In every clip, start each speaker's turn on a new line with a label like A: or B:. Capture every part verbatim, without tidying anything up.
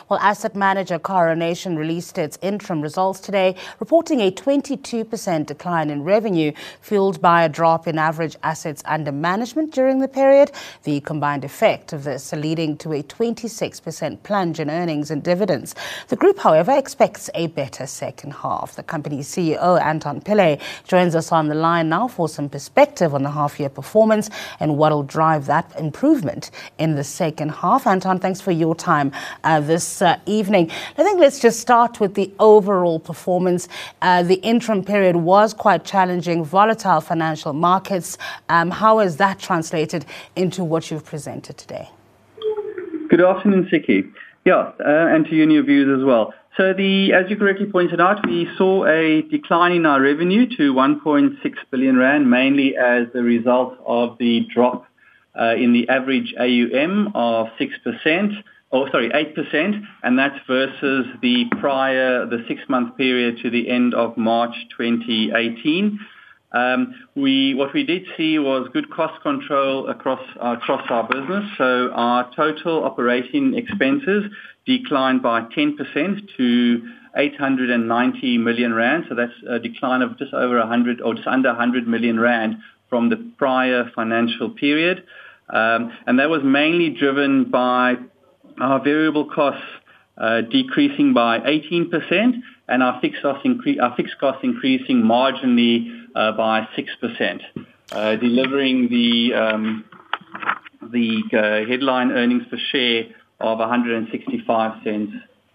A: Well, asset manager Coronation released its interim results today, reporting a twenty-two percent decline in revenue, fueled by a drop in average assets under management during the period. The combined effect of this leading to a twenty-six percent plunge in earnings and dividends. The group, however, expects a better second half. The company's C E O, Anton Pillay, joins us on the line now for some perspective on the half-year performance and what will drive that improvement in the second half. Anton, thanks for your time uh, this uh, evening. I think let's just start with the overall performance. Uh, the interim period was quite challenging, volatile financial markets. Um, how has that translated into what you've presented today?
B: Good afternoon, Siki. Yeah, uh, and to you and your viewers as well. So, the, as you correctly pointed out, we saw a decline in our revenue to one point six billion rand, mainly as a result of the drop uh, in the average A U M of six percent. Oh, sorry, eight percent, and that's versus the prior, the six-month period to the end of March twenty eighteen. Um, we, what we did see was good cost control across, uh, across our business. So our total operating expenses declined by ten percent to eight hundred ninety million rand. So that's a decline of just over one hundred or just under one hundred million rand from the prior financial period. Um, and that was mainly driven by our variable costs uh, decreasing by eighteen percent, and our fixed costs incre- our fixed costs increasing marginally uh, by six percent, uh, delivering the um, the uh, headline earnings per share of one hundred sixty-five cents.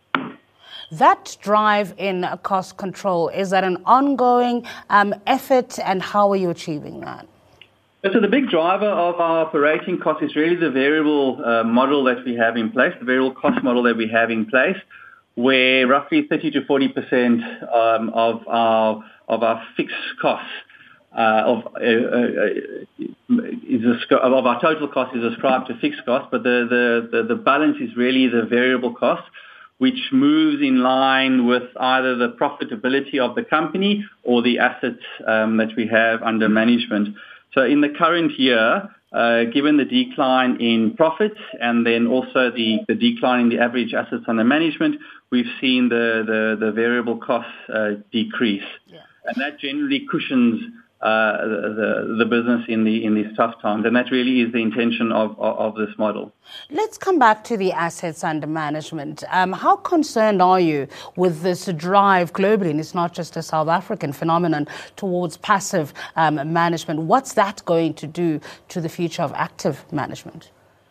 A: That drive in cost control, is that an ongoing um, effort, and how are you achieving that?
B: So the big driver of our operating cost is really the variable uh, model that we have in place, the variable cost model that we have in place, where roughly thirty to forty percent um, of our of our fixed costs uh, of uh, uh, is a, of our total cost is ascribed to fixed costs, but the, the, the, the balance is really the variable cost, which moves in line with either the profitability of the company or the assets um, that we have under management. So in the current year, uh, given the decline in profits and then also the, the decline in the average assets under management, we've seen the, the, the variable costs uh, decrease. Yeah. And that generally cushions uh, the, the business in the in these tough times. And that really is the intention of, of, of this model.
A: Let's come back to the assets under management. Um, how concerned are you with this drive globally, and it's not just a South African phenomenon, towards passive um, management? What's that going to do to the future of active management?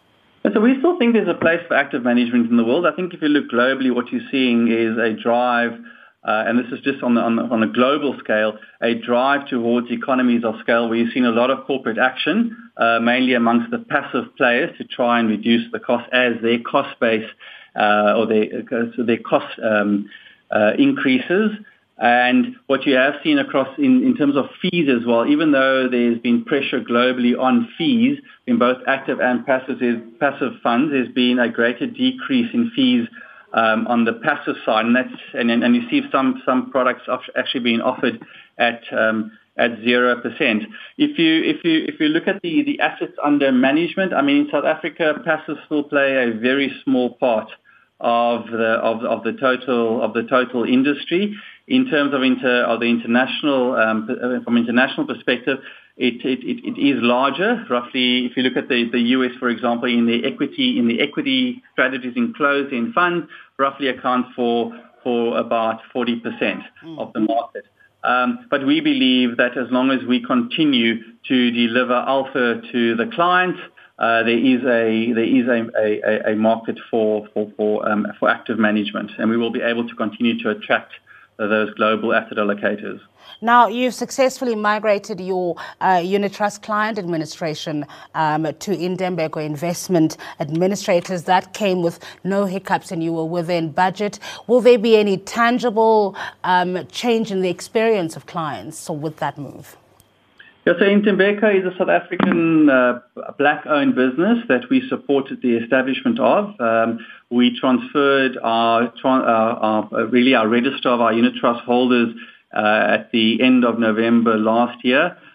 B: So we still think there's a place for active management in the world. I think if you look globally, what you're seeing is a drive, uh, and this is just on, the, on, the, on a global scale, a drive towards economies of scale where you've seen a lot of corporate action, uh, mainly amongst the passive players, to try and reduce the cost as their cost base uh, or their, so their cost um, uh, increases. And what you have seen across in, in terms of fees as well, even though there's been pressure globally on fees in both active and passive, passive funds, there's been a greater decrease in fees um, on the passive side. And that's and, and you see some, some products actually being offered at um, at zero percent. If you if you if you look at the, the assets under management, I mean in South Africa, passive will play a very small part of the of, of the total of the total industry. In terms of inter of the international um, from international perspective, it, it, it, it is larger. Roughly, if you look at the, the U S, for example, in the equity in the equity strategies in closed-end funds, roughly account for for about forty percent mm. of the market. Um, but we believe that as long as we continue to deliver alpha to the clients, Uh, there is a there is a, a, a market for for for, um, for active management, and we will be able to continue to attract uh, those global asset allocators.
A: Now, you've successfully migrated your uh, unit trust client administration um, to Indembeko Investment Administrators. That came with no hiccups, and you were within budget. Will there be any tangible um, change in the experience of clients so with that move?
B: Yeah, so Indembeko is a South African uh, black-owned business that we supported the establishment of. Um, we transferred our, our, our really our register of our unit trust holders uh, at the end of November last year.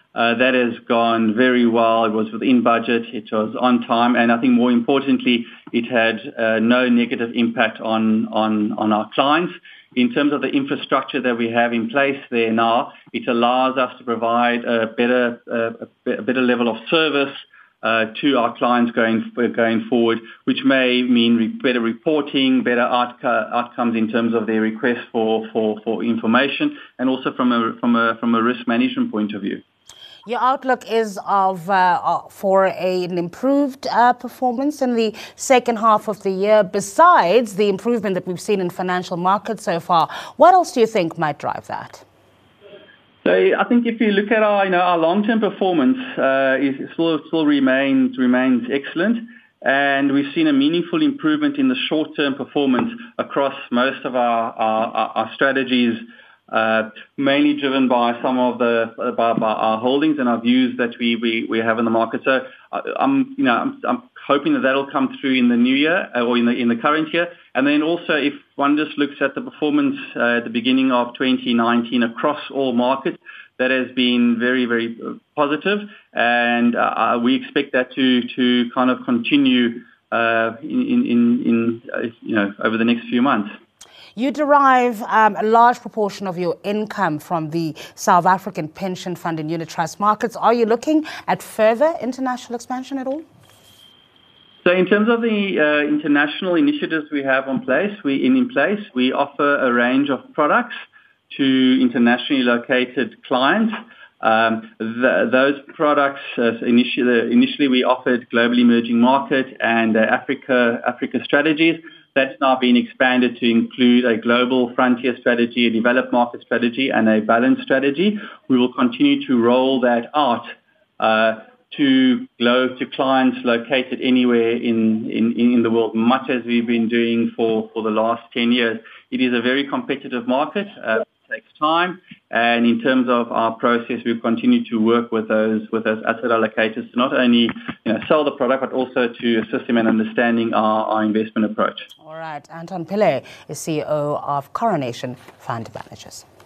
B: Uh, that has gone very well. It was within budget. It was on time. And I think more importantly, it had uh, no negative impact on, on, on our clients. In terms of the infrastructure that we have in place there now, it allows us to provide a better, uh, a better level of service uh, to our clients going, going forward, which may mean re- better reporting, better outco- outcomes in terms of their request for, for, for information, and also from a, from a, from a risk management point of view.
A: Your outlook is of uh, for a, an improved uh, performance in the second half of the year. Besides the improvement that we've seen in financial markets so far, what else do you think might drive that?
B: So I think if you look at our, you know, our long-term performance, uh, is still still remains remains excellent, and we've seen a meaningful improvement in the short-term performance across most of our our, our strategies. Uh, mainly driven by some of the by, by our holdings and our views that we, we, we have in the market. So uh, I'm you know I'm, I'm hoping that that'll come through in the new year uh, or in the in the current year. And then also, if one just looks at the performance uh, at the beginning of twenty nineteen across all markets, that has been very very positive, and uh, we expect that to to kind of continue uh, in in, in uh, you know over the next few months.
A: You derive um, a large proportion of your income from the South African pension fund and unit trust markets. Are you looking at further international expansion at all?
B: So in terms of the uh, international initiatives we have in place, we in, in place, we offer a range of products to internationally located clients. Um, the, those products, uh, initially, initially we offered global emerging market and uh, Africa Africa strategies. That's now been expanded to include a global frontier strategy, a developed market strategy, and a balanced strategy. We will continue to roll that out uh, to glo- to clients located anywhere in, in, in the world, much as we've been doing for, for the last ten years. It is a very competitive market. Uh, it takes time. And in terms of our process, we've continued to work with those with those asset allocators to not only you know, sell the product, but also to assist them in understanding our, our investment approach.
A: All right. Anton Pillay is C E O of Coronation Fund Managers.